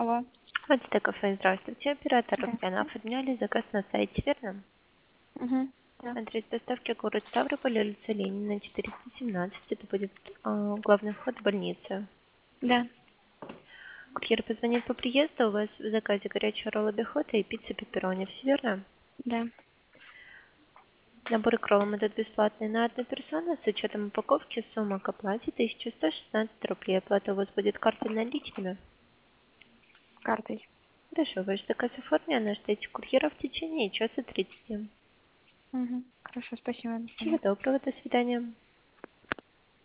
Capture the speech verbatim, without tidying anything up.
Алло. Хотите кафе, здравствуйте. Оператор Роксана. Здравствуйте. Оформляли заказ на сайте, верно? Мгм. Да. Адрес доставки город Ставрополь, улица Ленина, четыреста семнадцать. Это будет а, главный вход в больницу. Да. Курьер позвонит по приезду. У вас в заказе горячая ролла бихота и пицца пепперони. Все верно? Да. Набор к роллам идет бесплатный на одну персону. С учетом упаковки сумма к оплате тысяча сто шестнадцать рублей. Оплата у вас будет картой наличными. Картой. Хорошо, ваш заказ оформлен. Ждите курьера в течение часа тридцати. Мгм. Хорошо, спасибо. До Всего свидания. доброго, до свидания.